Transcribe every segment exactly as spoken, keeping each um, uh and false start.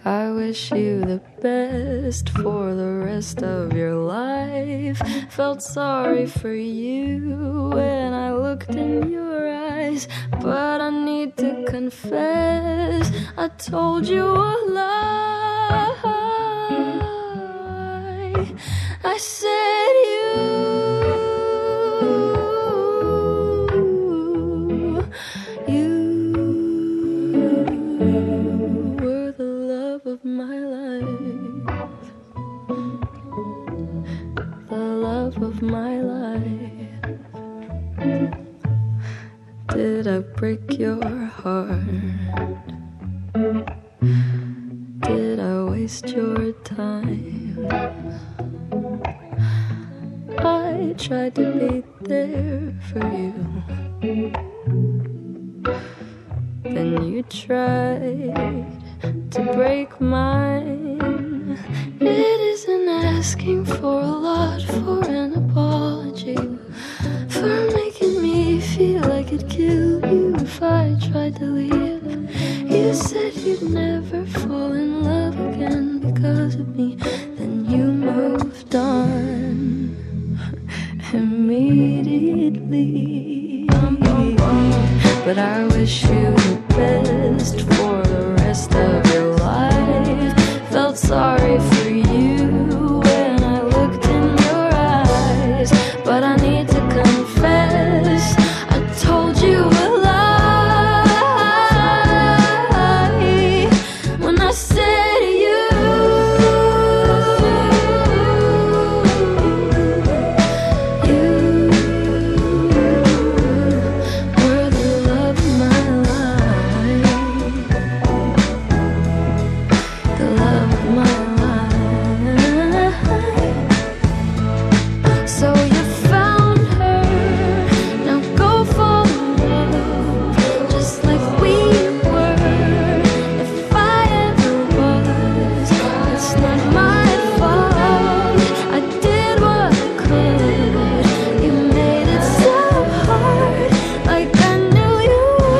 I wish you the best for the rest of your life. Felt sorry for you when I looked in your eyes, but I need to confess, I told you a lie. I said you of my life, the love of my life. Did I break your heart? Did I waste your time? I tried to be there for you, then you tried to break mine. It isn't asking for a lot for an apology, for making me feel like it'd kill you if I tried to leave. You said you'd never fall in love again because of me, then you moved on immediately. But I wish you the best for the rest of your life. Felt sorry for you when I looked in your eyes, but I need to confess, I told you a lie when I said you you were the love of my life, the love of my life. So you found her, now go fall in love, just like we were. If I ever was, it's not my fault. I did what I could. You made it so hard, like I knew you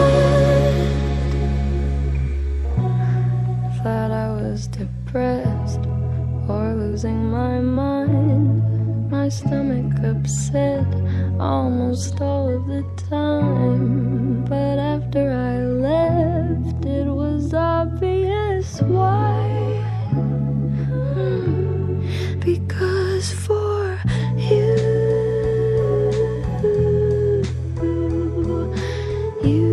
would. Thought I was depressed or losing my mind, my stomach upset almost all of the time. But after I left, it was obvious why. Hmm. Because for you, you,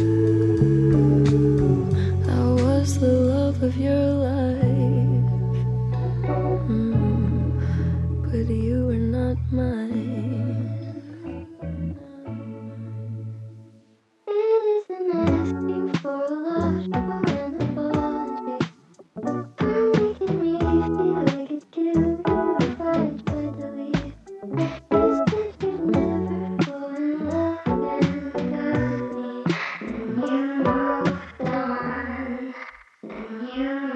I was the love of your life. Mm, but you were not mine. It isn't asking for a lot for an apology, for making me feel like it'd kill you if I tried to leave. You said you'd never fall in love again because of me, and you moved on, and you